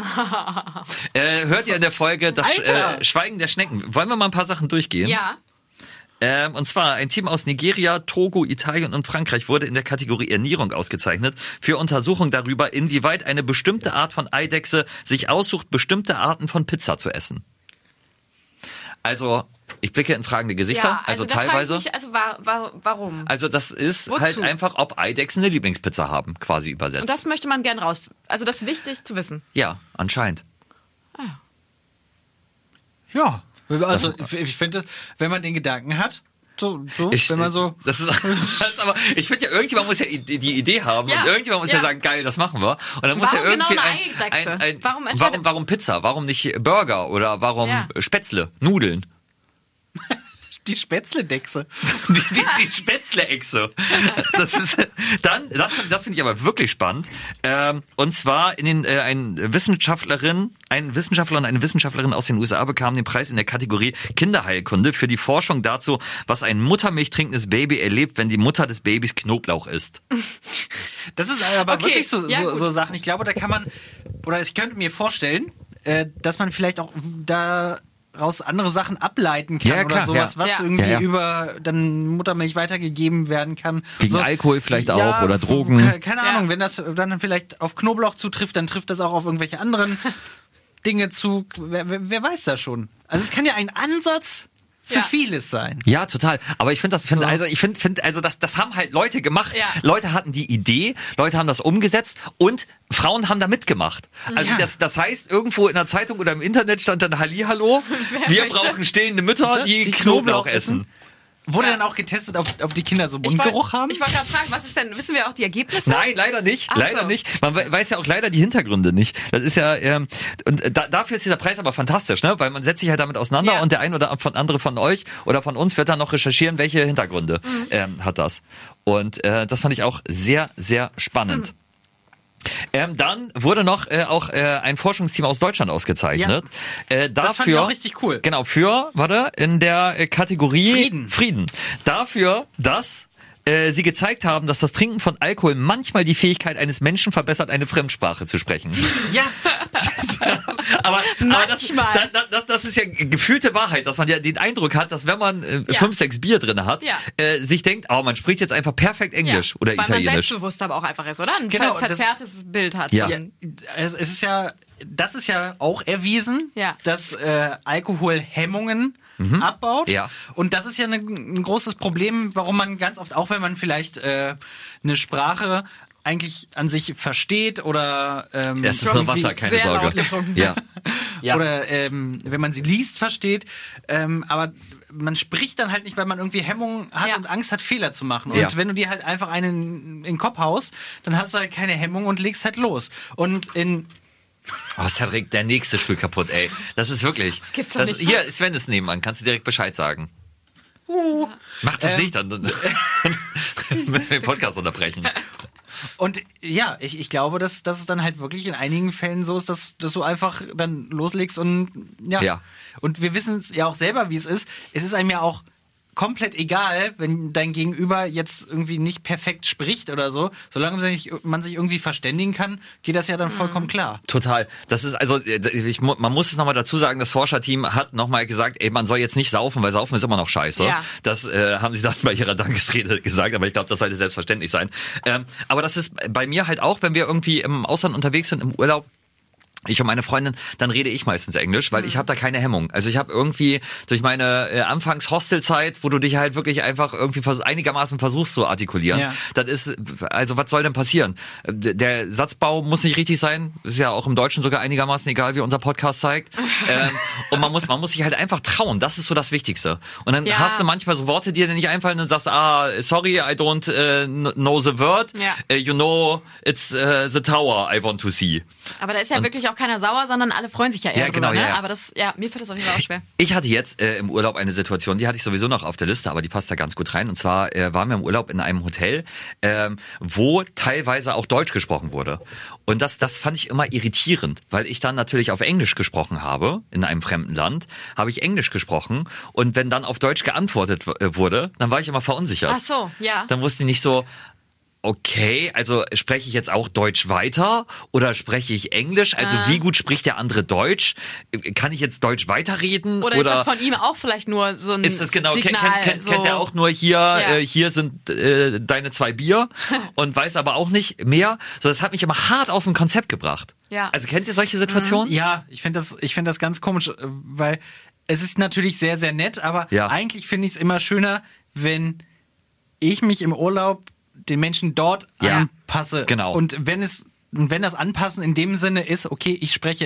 C: äh, hört ihr in der Folge das
D: Alter!
C: äh, Schweigen der Schnecken? Wollen wir mal ein paar Sachen durchgehen?
E: Ja.
C: Ähm, und zwar ein Team aus Nigeria, Togo, Italien und Frankreich wurde in der Kategorie Ernährung ausgezeichnet für Untersuchung darüber, inwieweit eine bestimmte Art von Eidechse sich aussucht, bestimmte Arten von Pizza zu essen. Also, ich blicke in fragende Gesichter,
E: Ja,
C: also,
E: also, da frage
C: teilweise.
E: Ich mich, also wa wa warum?
C: Also das ist
E: Wozu?
C: halt einfach, ob Eidechsen eine Lieblingspizza haben, quasi übersetzt.
E: Und das möchte man gern raus. Also das ist wichtig zu wissen.
C: ja, anscheinend.
D: Ja, also ich- ich finde, wenn man den Gedanken hat, So, so
C: Ich,
D: wenn man so.
C: das ist, das ist aber, ich finde ja, irgendjemand muss ja die Idee haben
E: Ja.
C: und irgendjemand muss ja.
E: Ja.
C: sagen, geil, das machen wir. Und dann muss
E: Warum
C: ja irgendwie
E: genau eine
C: ein,
E: Eidechse?
C: ein, ein,
E: Warum entscheidet-
C: warum, warum Pizza? Warum nicht Burger oder warum
E: Ja.
C: Spätzle, Nudeln?
D: Die Spätzle-Dechse.
C: Die, die, die Spätzle-Echse. Das ist dann, das, das finde ich aber wirklich spannend. Ähm, und zwar in den äh, ein Wissenschaftlerin, ein Wissenschaftler und eine Wissenschaftlerin aus den U S A bekamen den Preis in der Kategorie Kinderheilkunde für die Forschung dazu, was ein Muttermilch trinkendes Baby erlebt, wenn die Mutter des Babys Knoblauch isst.
D: Das ist aber
E: Okay,
D: wirklich so,
E: ja,
D: so,
E: gut.
D: so Sachen. Ich glaube, da kann man, oder ich könnte mir vorstellen, äh, dass man vielleicht auch daraus andere Sachen ableiten kann
C: Ja, klar,
D: oder sowas,
C: ja.
D: was
E: Ja.
D: irgendwie
C: Ja, ja.
D: über dann Muttermilch weitergegeben werden kann.
C: Gegen
D: Sowas-
C: Alkohol vielleicht auch
D: Ja,
C: oder Drogen.
D: ke- Keine
E: Ja.
D: Ahnung, wenn das dann vielleicht auf Knoblauch zutrifft, dann trifft das auch auf irgendwelche anderen Dinge zu. Wer, wer, wer weiß das schon? Also es kann ja ein Ansatz für
E: Ja.
D: vieles sein.
C: Ja, total. Aber ich finde das, find,
D: So.
C: also ich finde, find, also das, das haben halt Leute gemacht.
E: Ja.
C: Leute hatten die Idee, Leute haben das umgesetzt und Frauen haben da mitgemacht. Also
D: Ja.
C: das, das heißt, irgendwo in der Zeitung oder im Internet stand dann Hallihallo, wir
E: möchte?
C: brauchen stillende Mütter, die,
D: Die
C: Knoblauch,
D: Knoblauch
C: essen.
D: Wurde
E: Ja.
D: dann auch getestet, ob, ob die Kinder so
E: Ich wollt-
D: Mundgeruch haben?
E: Ich wollte gerade fragen, was ist denn, wissen wir auch die Ergebnisse?
C: Nein, leider nicht.
E: Ach
C: leider
E: so.
C: nicht. Man we- weiß ja auch leider die Hintergründe nicht. Das ist ja ähm, und da, dafür ist dieser Preis aber fantastisch, ne? Weil man setzt sich halt damit auseinander
E: Ja.
C: und der ein oder von andere von euch oder von uns wird dann noch recherchieren, welche Hintergründe
E: Mhm.
C: ähm, hat das. Und äh, das fand ich auch sehr sehr spannend.
E: Mhm.
C: Ähm, dann wurde noch äh, auch äh, ein Forschungsteam aus Deutschland ausgezeichnet. Äh, dafür,
D: Das fand ich auch richtig cool.
C: Genau, für, warte, in der äh, Kategorie
D: Frieden.
C: Frieden. Dafür, dass äh, sie gezeigt haben, dass das Trinken von Alkohol manchmal die Fähigkeit eines Menschen verbessert, eine Fremdsprache zu sprechen.
D: Ja,
C: aber aber das,
E: Manchmal.
C: da- da- das, das ist ja gefühlte Wahrheit, dass man ja den Eindruck hat, dass wenn man äh,
E: Ja.
C: fünf, sechs Bier drin hat,
E: Ja.
C: äh, sich denkt, oh, man spricht jetzt einfach perfekt Englisch oder
E: Weil man
C: Italienisch.
E: selbstbewusst aber auch einfach ist, oder? Ein
D: Genau,
E: ver
D: das-
E: verzerrtes Bild hat.
C: Ja.
E: Von,
D: es, es ist ja, das ist ja auch erwiesen,
E: Ja.
D: dass äh, Alkohol Hemmungen abbaut.
C: Ja.
D: Und das ist ja eine, ein großes Problem, warum man ganz oft, auch wenn man vielleicht äh, eine Sprache eigentlich an sich versteht oder ähm,
C: Es ist nur
D: irgendwie
C: Wasser, keine
E: sehr
C: Sorge.
E: laut getrunken.
C: Ja. Ja.
D: oder ähm, wenn man sie liest, versteht, ähm, aber man spricht dann halt nicht, weil man irgendwie Hemmungen hat
E: Ja.
D: und Angst hat, Fehler zu machen. Und
C: Ja.
D: wenn du dir halt einfach einen in den Kopf haust, dann hast du halt keine Hemmung und legst halt los. Und in
C: Oh, Cedric, der nächste Stuhl kaputt, ey. Das ist wirklich. Das
E: gibt's doch nicht.
C: Hier, Sven ist nebenan, kannst du direkt Bescheid sagen.
D: uh,
C: Mach das
D: Ähm.
C: nicht, dann, dann müssen wir den Podcast unterbrechen.
D: Und ja, ich, ich glaube, dass, dass es dann halt wirklich in einigen Fällen so ist, dass, dass du einfach dann loslegst und ja.
C: Ja.
D: Und wir wissen es ja auch selber, wie es ist. Es ist einem ja auch komplett egal, wenn dein Gegenüber jetzt irgendwie nicht perfekt spricht oder so. Solange man sich, man sich irgendwie verständigen kann, geht das ja dann vollkommen klar.
C: Total. Das ist also, ich, mu- man muss es nochmal dazu sagen, das Forscherteam hat nochmal gesagt, ey, man soll jetzt nicht saufen, weil saufen ist immer noch scheiße.
E: Ja.
C: Das äh, haben sie dann bei ihrer Dankesrede gesagt, aber ich glaube, das sollte selbstverständlich sein. Ähm, aber das ist bei mir halt auch, wenn wir irgendwie im Ausland unterwegs sind, im Urlaub, ich und meine Freundin, dann rede ich meistens Englisch, weil ich habe da keine Hemmung. Also ich habe irgendwie durch meine äh, Anfangs-Hostelzeit, wo du dich halt wirklich einfach irgendwie vers- einigermaßen versuchst zu artikulieren.
D: Ja.
C: Das ist, also was soll denn passieren? D- Der Satzbau muss nicht richtig sein. Ist ja auch im Deutschen sogar einigermaßen egal, wie unser Podcast zeigt. ähm, und man muss, man muss sich halt einfach trauen. Das ist so das Wichtigste. Und dann
E: Ja.
C: hast du manchmal so Worte, die dir nicht einfallen und sagst, ah, sorry, I don't uh, know the word.
E: Ja.
C: Uh, you know, it's uh, the tower I want to see.
E: aber da ist ja wirklich auch keiner sauer, sondern alle freuen sich ja eher
C: Ja,
E: drüber.
C: genau, ja,
E: ne?
C: ja.
E: Aber das, ja, mir fällt das auf jeden Fall auch schwer.
C: Ich hatte jetzt äh, im Urlaub eine Situation, die hatte ich sowieso noch auf der Liste, aber die passt da ganz gut rein. Und zwar äh, waren wir im Urlaub in einem Hotel, ähm, wo teilweise auch Deutsch gesprochen wurde. Und das, das fand ich immer irritierend, weil ich dann natürlich auf Englisch gesprochen habe, in einem fremden Land, habe ich Englisch gesprochen. Und wenn dann auf Deutsch geantwortet w- äh, wurde, dann war ich immer verunsichert.
E: Ach so, ja.
C: Dann wusste ich nicht so, okay, also spreche ich jetzt auch Deutsch weiter oder spreche ich Englisch? Also
E: Ah.
C: wie gut spricht der andere Deutsch? Kann ich jetzt Deutsch weiterreden?
E: Oder, ist das von ihm auch vielleicht nur so ein
C: Ist das genau, kennt,
E: Signal?
C: kennt, kennt,
E: so.
C: kennt er auch nur hier,
E: Ja.
C: äh, hier sind äh, deine zwei Bier und weiß aber auch nicht mehr. So, das hat mich immer hart aus dem Konzept gebracht.
E: Ja.
C: Also kennt ihr solche Situationen?
D: Ja, ich finde das, ich finde das ganz komisch, äh, weil es ist natürlich sehr, sehr nett, aber
C: Ja.
D: eigentlich finde ich es immer schöner, wenn ich mich im Urlaub den Menschen dort
C: Ja.
D: anpasse.
C: Genau.
D: Und wenn es, und wenn das Anpassen in dem Sinne ist, okay, ich spreche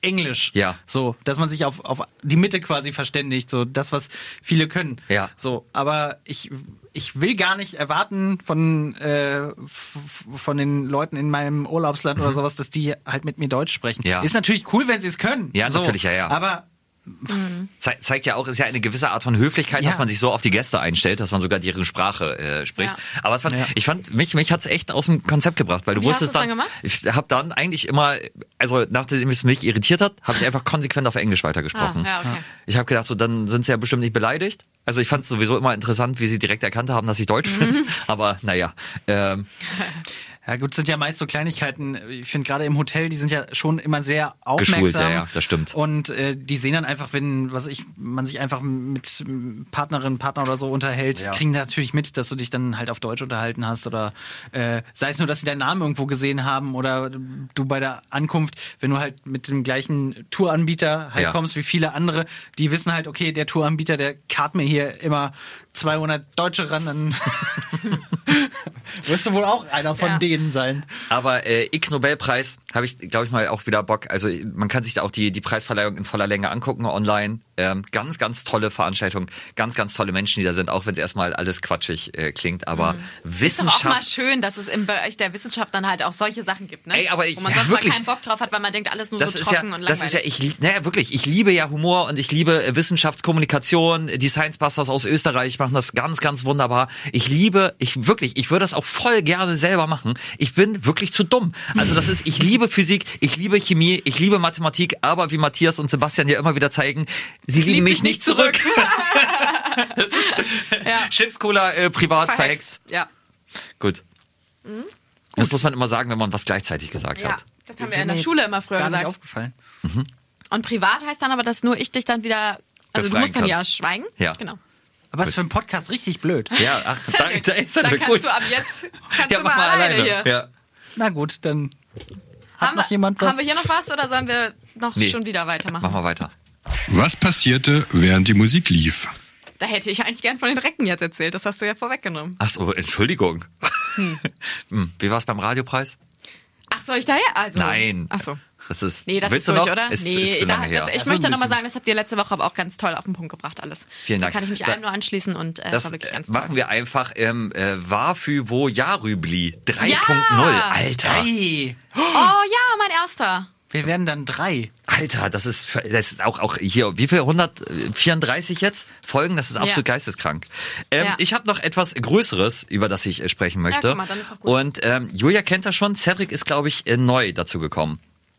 D: Englisch.
C: Ja.
D: So, dass man sich auf, auf die Mitte quasi verständigt, so das, was viele können.
C: Ja.
D: So, aber ich, ich will gar nicht erwarten von, äh, f- von den Leuten in meinem Urlaubsland oder sowas, dass die halt mit mir Deutsch sprechen.
C: Ja.
D: Ist natürlich cool, wenn sie es können.
C: Ja,
D: so,
C: natürlich, ja, ja.
D: Aber
C: Ze- zeigt ja auch, ist ja eine gewisse Art von Höflichkeit,
D: Ja.
C: dass man sich so auf die Gäste einstellt, dass man sogar deren Sprache äh, spricht.
E: Ja.
C: Aber es fand,
D: Ja.
C: ich fand, mich, mich hat's echt aus dem Konzept gebracht, weil du
E: Wie hast
C: wusstest
E: du's
C: dann,
E: dann gemacht?
C: ich habe dann eigentlich immer, also nachdem es mich irritiert hat, habe ich einfach konsequent auf Englisch weitergesprochen.
E: Ah, ja, okay.
C: Ich habe gedacht, so dann sind sie ja bestimmt nicht beleidigt. Also ich fand es sowieso immer interessant, wie sie direkt erkannt haben, dass ich Deutsch bin.
E: Mhm.
C: Aber naja, ähm,
D: ja gut, sind ja meist so Kleinigkeiten. Ich finde gerade im Hotel, die sind ja schon immer sehr aufmerksam.
C: Geschult, ja, ja, das stimmt.
D: Und äh, die sehen dann einfach, wenn, was ich, man sich einfach mit Partnerin, Partner oder so unterhält,
C: Ja.
D: kriegen natürlich mit, dass du dich dann halt auf Deutsch unterhalten hast oder äh, sei es nur, dass sie deinen Namen irgendwo gesehen haben oder du bei der Ankunft, wenn du halt mit dem gleichen Touranbieter halt
C: Ja.
D: kommst wie viele andere, die wissen halt, okay, der Touranbieter, der karrt mir hier immer zweihundert Deutsche ran, dann wirst du wohl auch einer von
E: Ja.
D: denen sein.
C: Aber äh, Ig Nobelpreis habe ich, glaube ich mal, auch wieder Bock. Also man kann sich da auch die die Preisverleihung in voller Länge angucken online. Ähm, ganz, ganz tolle Veranstaltung, ganz, ganz tolle Menschen, die da sind, auch wenn es erstmal alles quatschig äh, klingt. Aber
E: Ist doch auch mal
C: Wissenschaft.
E: schön, dass es im Bereich der Wissenschaft dann halt auch solche Sachen gibt, ne?
C: Ey, aber ich-
E: wo man
C: ja,
E: sonst
C: wirklich.
E: mal keinen Bock drauf hat, weil man denkt, alles nur
C: Das
E: so
C: ist ja,
E: trocken und
C: das
E: langweilig.
C: ist ja, ich, li- naja, wirklich, ich liebe ja Humor und ich liebe äh, Wissenschaftskommunikation. Die Science Busters aus Österreich machen das ganz, ganz wunderbar. Ich liebe, ich wirklich, ich würde das auch voll gerne selber machen. Ich bin wirklich zu dumm. Also das ist, ich liebe Physik, ich liebe Chemie, ich liebe Mathematik, aber wie Matthias und Sebastian ja immer wieder zeigen, sie lieben
E: lieb
C: mich
E: dich
C: nicht
E: nicht
C: zurück.
E: ja.
C: Chips Cola äh, privat verhext.
E: Ja.
C: Gut. Das muss man immer sagen, wenn man was gleichzeitig gesagt
E: ja,
C: hat.
E: das haben wir in
D: Mir
E: der
D: jetzt
E: Schule immer früher
D: gar nicht
E: gesagt.
D: aufgefallen.
E: Und privat heißt dann aber, dass nur ich dich dann wieder, also du
C: Befreien
E: musst dann ja
C: kannst.
E: schweigen.
C: Ja.
E: Genau.
D: Aber es ist für einen Podcast richtig blöd.
C: Ja, ach, da, da ist
E: dann
C: er
E: kannst
C: gut.
E: du ab jetzt kannst
C: Ja,
E: du
C: mach mal alleine.
E: hier.
C: Ja.
D: Na gut, dann hat
E: Haben,
D: noch
E: wir,
D: jemand was?
E: haben wir hier noch was oder sollen wir noch
C: Nee.
E: schon wieder weitermachen?
C: Mach mal weiter.
B: Was passierte, während die Musik lief?
E: Da hätte ich eigentlich gern von den Recken jetzt erzählt. Das hast du ja vorweggenommen.
C: Ach so, Entschuldigung. Hm, wie war's beim Radiopreis?
E: Ach, soll ich daher? Also,
C: Nein.
E: Ach so.
C: Das ist,
E: Nee, das
C: willst
E: ist
C: du
E: durch,
C: noch?
E: oder?
C: Ist,
E: nee,
C: ist zu lange
E: da,
C: her.
E: das, ich
D: Also
E: möchte
D: ein
E: noch mal
D: bisschen.
E: sagen, das habt ihr letzte Woche aber auch ganz toll auf den Punkt gebracht, alles.
C: Vielen
E: Da
C: Dank.
E: kann ich mich
C: Da-
E: allem nur anschließen und äh, das
C: Das
E: war wirklich ganz
C: äh,
E: toll.
C: machen wir einfach im äh, Warfü-Wo Jarübli drei
E: Ja!
C: Punkt null. Alter.
D: Hey,
E: Oh ja, mein erster.
D: wir werden dann drei.
C: Alter, das ist, das ist auch, auch hier, wie viel? hundertvierunddreißig jetzt Folgen? Das ist absolut
E: Ja.
C: geisteskrank. Ähm,
E: Ja.
C: Ich habe noch etwas Größeres, über das ich äh, sprechen möchte.
E: guck mal, dann ist doch gut.
C: Und ähm, Julia kennt das schon. Cedric ist, glaube ich, äh, neu dazu gekommen.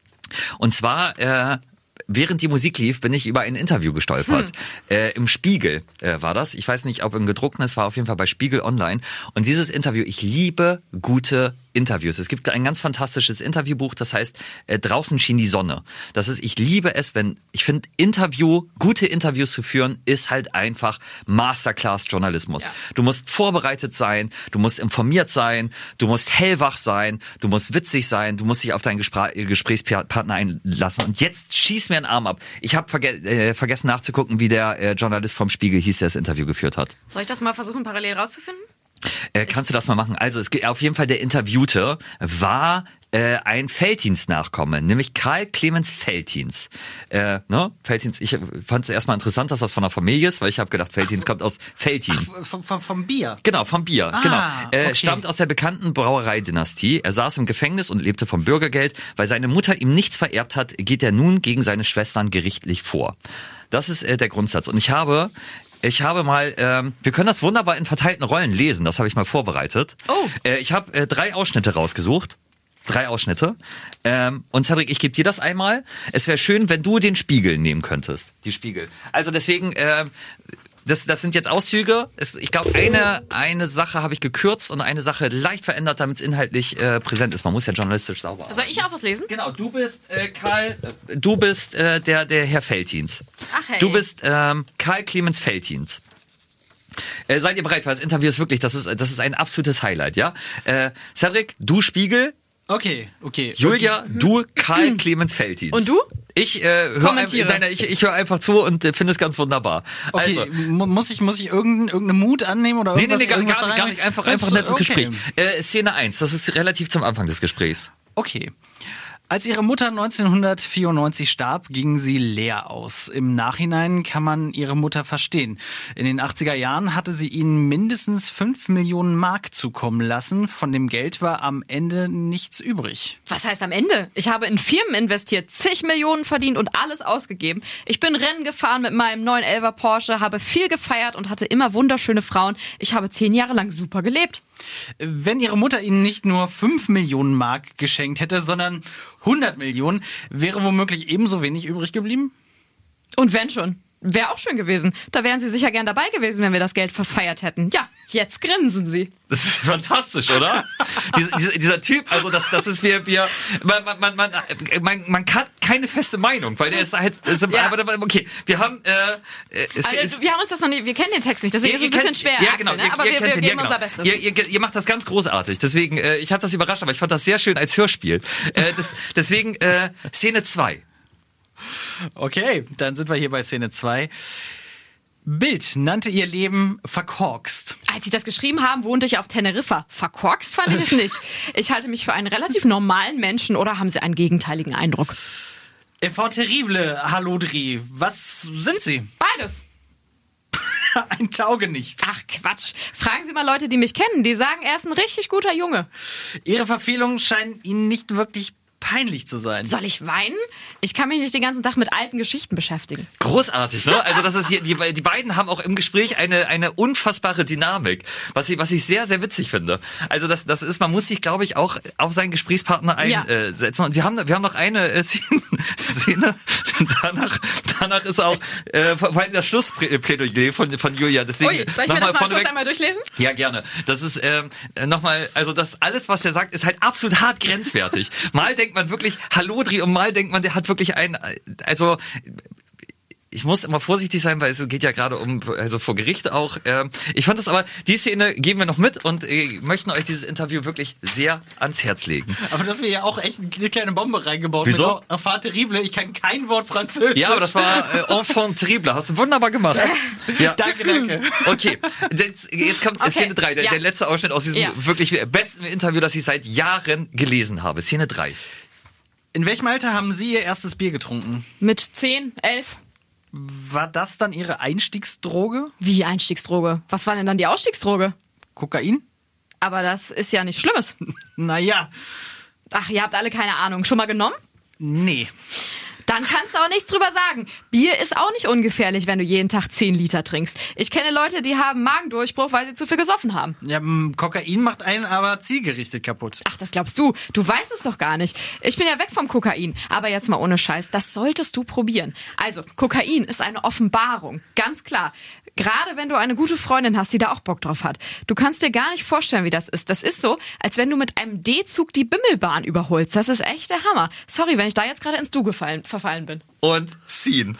C: Und zwar, äh, während die Musik lief, bin ich über ein Interview gestolpert.
E: Hm.
C: Äh, Im Spiegel äh, war das. Ich weiß nicht, ob im gedruckten, es war auf jeden Fall bei Spiegel Online. Und dieses Interview, ich liebe gute Interviews. Es gibt ein ganz fantastisches Interviewbuch, das heißt äh, Draußen schien die Sonne. Das ist, ich liebe es, wenn, ich finde, Interview, gute Interviews zu führen, ist halt einfach Masterclass-Journalismus.
E: Ja.
C: Du musst vorbereitet sein, du musst informiert sein, du musst hellwach sein, du musst witzig sein, du musst dich auf deinen Gespr Gesprächspartner einlassen. Und jetzt schieß mir einen Arm ab. Ich habe verge äh, vergessen nachzugucken, wie der äh, Journalist vom Spiegel hieß, der das Interview geführt hat.
E: Soll ich das mal versuchen, parallel rauszufinden?
C: Äh, kannst du das mal machen? Also es geht auf jeden Fall, der Interviewte war äh, ein Veltins-Nachkomme, nämlich Karl Clemens Veltins. Äh, ne? Veltins, ich fand es erstmal interessant, dass das von der Familie ist, weil ich habe gedacht, Veltins kommt aus Veltin.
D: Vom, vom, vom Bier.
C: Genau, vom Bier.
D: Ah,
C: genau. Äh,
D: okay.
C: Stammt aus der bekannten Brauereidynastie. Er saß im Gefängnis und lebte vom Bürgergeld. Weil seine Mutter ihm nichts vererbt hat, geht er nun gegen seine Schwestern gerichtlich vor. Das ist äh, der Grundsatz. Und ich habe Ich habe mal, ähm, wir können das wunderbar in verteilten Rollen lesen, das habe ich mal vorbereitet.
E: Oh.
C: Äh, ich habe äh, drei Ausschnitte rausgesucht. Drei Ausschnitte. Ähm, und Cedric, ich gebe dir das einmal. Es wäre schön, wenn du den Spiegel nehmen könntest. Die Spiegel. Also deswegen, äh, das, das sind jetzt Auszüge. Es, ich glaube, eine, eine Sache habe ich gekürzt und eine Sache leicht verändert, damit es inhaltlich äh, präsent ist. Man muss ja journalistisch sauber arbeiten.
E: Soll ich auch was lesen?
C: Genau, du bist äh, Karl, äh, du bist äh, der, der Herr Veltins.
E: Ach, hey.
C: Du bist ähm, Karl Clemens Veltins. Äh, seid ihr bereit? Weil das Interview ist wirklich, das ist, das ist ein absolutes Highlight, ja? Äh, Cedric, du Spiegel.
D: Okay, okay.
C: Julia,
D: okay.
C: du Karl Clemens Veltins.
E: Und du?
C: Ich äh, höre
E: Kommentiere.
C: nein, nein, ich, ich höre einfach zu und äh, finde es ganz wunderbar.
D: Okay,
C: Also,
D: mu- muss ich, muss ich irgendeinen irgendeinen Mut annehmen oder
C: nee, nee,
D: irgendwas?
C: nee, gar,
D: irgendwas
C: gar, nicht, gar
D: rein-
C: nicht. Einfach,
D: Willst
C: einfach ein
D: du-
C: nettes
D: okay.
C: Gespräch. Äh, Szene eins, das ist relativ zum Anfang des Gesprächs.
D: Okay. Als ihre Mutter neunzehnhundertvierundneunzig starb, ging sie leer aus. Im Nachhinein kann man ihre Mutter verstehen. In den achtziger Jahren hatte sie ihnen mindestens fünf Millionen Mark zukommen lassen. Von dem Geld war am Ende nichts übrig.
E: Was heißt am Ende? Ich habe in Firmen investiert, zig Millionen verdient und alles ausgegeben. Ich bin Rennen gefahren mit meinem neuen Elfer Porsche, habe viel gefeiert und hatte immer wunderschöne Frauen. Ich habe zehn Jahre lang super gelebt.
D: Wenn ihre Mutter ihnen nicht nur fünf Millionen Mark geschenkt hätte, sondern hundert Millionen, wäre womöglich ebenso wenig übrig geblieben?
E: Und wenn schon. Wäre auch schön gewesen. Da wären sie sicher gern dabei gewesen, wenn wir das Geld verfeiert hätten. Ja, jetzt grinsen sie.
C: Das ist fantastisch, oder? dieser, dieser, dieser Typ, also das, das ist wie, wie man, man, man, man, man, man kann keine feste Meinung, weil der ist halt, ist,
E: Ja.
C: aber okay, wir haben, äh, es
E: Also,
C: ist,
E: wir haben uns das noch nie, wir kennen den Text nicht, deswegen ist es ein bisschen
C: kennt-
E: schwer.
C: Ja, genau.
E: Axel, ne?
C: ihr,
E: Aber
C: ihr
E: wir,
C: kennt
E: wir
C: ihn, ja,
E: geben
C: genau.
E: unser Bestes.
C: Ihr, ihr, ihr macht das ganz großartig. Deswegen, äh, ich habe das überrascht, aber ich fand das sehr schön als Hörspiel. Äh, das, deswegen äh, Szene zwei.
D: Okay, dann sind wir hier bei Szene zwei. Bild nannte ihr Leben verkorkst.
E: Als sie das geschrieben haben, wohnte ich auf Teneriffa. Verkorkst fand ich es nicht. Ich halte mich für einen relativ normalen Menschen, oder haben Sie einen gegenteiligen Eindruck?
D: Enfant terrible, Hallodri. Was sind Sie?
E: Beides.
D: Ein Taugenichts.
E: Ach Quatsch. Fragen Sie mal Leute, die mich kennen. Die sagen, er ist ein richtig guter Junge.
D: Ihre Verfehlungen scheinen Ihnen nicht wirklich peinlich zu sein.
E: Soll ich weinen? Ich kann mich nicht den ganzen Tag mit alten Geschichten beschäftigen.
C: Großartig, ne? Also das ist hier, die, die beiden haben auch im Gespräch eine eine unfassbare Dynamik, was ich was ich sehr sehr witzig finde. Also das das ist, man muss sich, glaube ich, auch auf seinen Gesprächspartner
E: Ja.
C: einsetzen. Und wir haben wir haben noch eine äh, Szene, Szene danach danach ist auch äh, vor allem das Schlussplädoyer von von Julia. Deswegen
E: Ui, soll ich mir
C: nochmal
E: das mal
C: vorneweg-
E: kurz einmal durchlesen?
C: Ja, gerne. Das ist ähm, nochmal, also das alles, was er sagt, ist halt absolut hart grenzwertig. Mal denkt man wirklich Hallodri und mal denkt man, der hat wirklich ein, also ich muss immer vorsichtig sein, weil es geht ja gerade um, also vor Gericht auch. Ähm, ich fand das aber, die Szene geben wir noch mit und äh, möchten euch dieses Interview wirklich sehr ans Herz legen.
D: Aber dass wir ja auch echt eine kleine Bombe reingebaut.
C: Wieso?
D: Mit Enfant terrible, ich kann kein Wort Französisch.
C: Ja, aber das war äh, Enfant terrible. Hast du wunderbar gemacht. Ja.
D: Danke, danke.
C: Okay, jetzt, jetzt kommt
E: Okay,
C: Szene drei, der,
E: ja.
C: der letzte Ausschnitt aus diesem
E: Ja.
C: wirklich besten Interview, das ich seit Jahren gelesen habe. Szene drei.
D: In welchem Alter haben Sie Ihr erstes Bier getrunken?
E: Mit zehn, elf?
D: War das dann Ihre Einstiegsdroge?
E: Wie Einstiegsdroge? Was war denn dann die Ausstiegsdroge?
D: Kokain?
E: Aber das ist ja nichts Schlimmes.
D: Naja,
E: Ach, ihr habt alle keine Ahnung. Schon mal genommen?
D: nee.
E: Dann kannst du auch nichts drüber sagen. Bier ist auch nicht ungefährlich, wenn du jeden Tag zehn Liter trinkst. Ich kenne Leute, die haben Magendurchbruch, weil sie zu viel gesoffen haben.
D: Ja, m, Kokain macht einen aber zielgerichtet kaputt.
E: Ach, das glaubst du. Du weißt es doch gar nicht. Ich bin ja weg vom Kokain. Aber jetzt mal ohne Scheiß, das solltest du probieren. Also, Kokain ist eine Offenbarung. Ganz klar. Gerade wenn du eine gute Freundin hast, die da auch Bock drauf hat. Du kannst dir gar nicht vorstellen, wie das ist. Das ist so, als wenn du mit einem D-Zug die Bimmelbahn überholst. Das ist echt der Hammer. Sorry, wenn ich da jetzt gerade ins Du gefallen, verfallen bin.
C: Und Scene.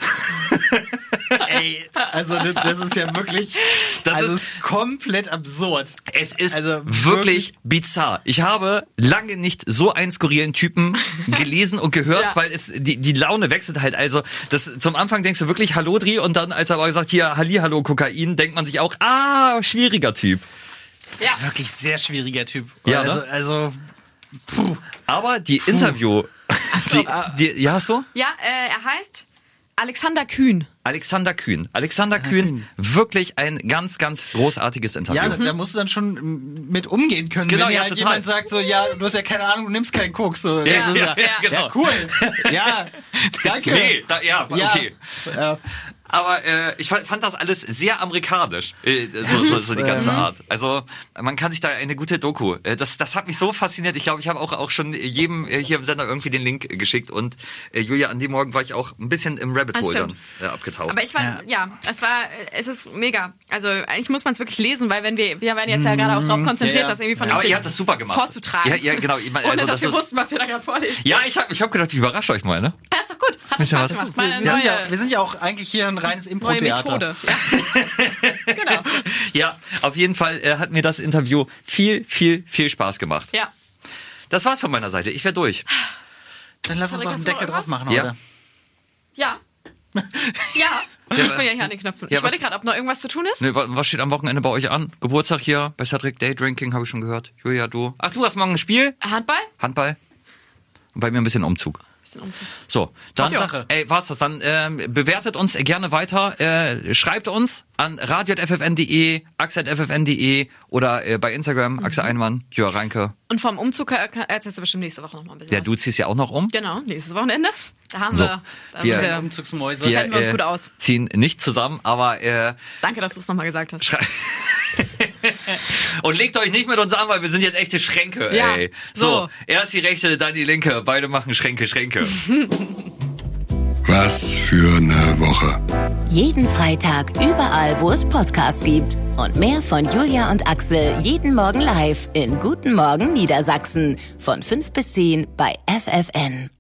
D: Ey, also das, das ist ja wirklich,
C: Das
D: also
C: ist-
D: es ist komplett absurd.
C: Es ist
D: Also
C: wirklich,
D: wirklich-
C: bizarr. Ich habe lange nicht so einen skurrilen Typen gelesen und gehört,
E: Ja.
C: weil es die, die Laune wechselt halt. Also das zum Anfang denkst du wirklich Hallodri und dann, als er aber gesagt, hier Hallihallo Kokain, denkt man sich auch, ah, schwieriger Typ.
E: Ja.
D: Wirklich sehr schwieriger Typ.
C: Ja,
D: also,
C: ne?
D: also puh.
C: Aber die Interview, die, die, ja so?
E: Ja, äh, er heißt Alexander Kühn.
C: Alexander Kühn. Alexander Kühn, wirklich ein ganz, ganz großartiges Interview.
D: Ja, da, da musst du dann schon mm, mit umgehen können,
C: Genau,
D: wenn dir
C: ja,
D: halt
C: total.
D: jemand sagt so, ja, du hast ja keine Ahnung, du nimmst keinen Koks. So.
C: Ja,
D: Das ist
C: ja, ja, genau.
D: ja, cool. Ja, danke.
C: Nee, da, ja,
D: Ja.
C: okay.
D: Ja.
C: Aber äh, ich fand, fand das alles sehr amerikanisch, äh, so, so, so die ganze
D: ähm,
C: Art. Also man kann sich da eine gute Doku. Äh, das, das hat mich so fasziniert. Ich glaube, ich habe auch auch schon jedem äh, hier im Sender irgendwie den Link äh, geschickt. Und äh, Julia, an dem Morgen war ich auch ein bisschen im Rabbit
E: Das
C: Hole dann
E: stimmt.
C: äh, abgetaucht.
E: Aber ich fand, ja. es war, es ist mega. Also eigentlich muss man es wirklich lesen, weil wenn wir, wir werden jetzt ja gerade auch darauf konzentriert,
D: ja, ja.
E: das irgendwie
C: Aber
E: vernünftig
C: ihr habt das super gemacht.
E: vorzutragen.
C: Ja, ja, genau. Ich meine,
E: Ohne
C: also,
E: dass
C: das
E: wir
C: ist,
E: wussten, was wir da gerade vorlesen.
C: ja, ich habe ich hab gedacht, ich überrasche euch mal, ne?
E: Ja, ist doch gut. Hat
C: Wisst ihr
E: Spaß
C: was?
E: gemacht. Mal eine
D: Wir, sind
E: neue,
D: ja, wir sind ja auch eigentlich hier ein reines
E: neue
D: Impro-Theater.
E: Methode. Ja. Genau.
C: Ja, auf jeden Fall äh, hat mir das Interview viel, viel, viel Spaß gemacht.
E: Ja.
C: Das war's von meiner Seite. Ich wäre durch.
D: Dann lass uns
E: Patrick,
D: noch einen
E: hast du
D: Deckel
E: noch
D: drauf machen
C: Ja.
D: heute.
E: Ja. Ja. Ich bin ja hier an den Knöpfen.
C: Ja,
E: Ich wollte
C: was-
E: gerade, ob noch irgendwas zu tun ist.
C: Ne, wa- was steht am Wochenende bei euch an? Geburtstag hier bei Cedric Daydrinking, habe ich schon gehört. Julia, du. Ach, du hast morgen ein Spiel?
E: Handball?
C: Handball? Und bei mir ein bisschen Umzug.
E: Bisschen Umzug.
C: So, dann
D: Sache.
C: ey, war's das. Dann ähm, bewertet uns gerne weiter. Äh, schreibt uns an radio punkt f f n punkt d e, axel punkt f f n punkt d e oder äh, bei Instagram, Axel Einmann, Jörg Reinke.
E: Und vom Umzug äh, erzählst du bestimmt nächste Woche noch mal ein bisschen
C: Ja,
E: was.
C: du ziehst ja auch noch um.
E: Genau, nächstes Wochenende. Da haben
C: So,
E: wir, da
C: wir-
E: haben wir
D: Umzugsmäuse.
C: Wir
E: kennen wir uns
C: äh,
E: gut aus.
C: ziehen nicht zusammen, aber äh,
E: Danke, dass du es nochmal gesagt hast.
C: schrei- und legt euch nicht mit uns an, weil wir sind jetzt echte Schränke,
E: Ja,
C: ey. So,
E: so.
C: erst die rechte, dann die linke. Beide machen Schränke, Schränke.
B: Was für eine Woche.
A: Jeden Freitag überall, wo es Podcasts gibt. Und mehr von Julia und Axel jeden Morgen live in Guten Morgen Niedersachsen von fünf bis zehn bei F F N.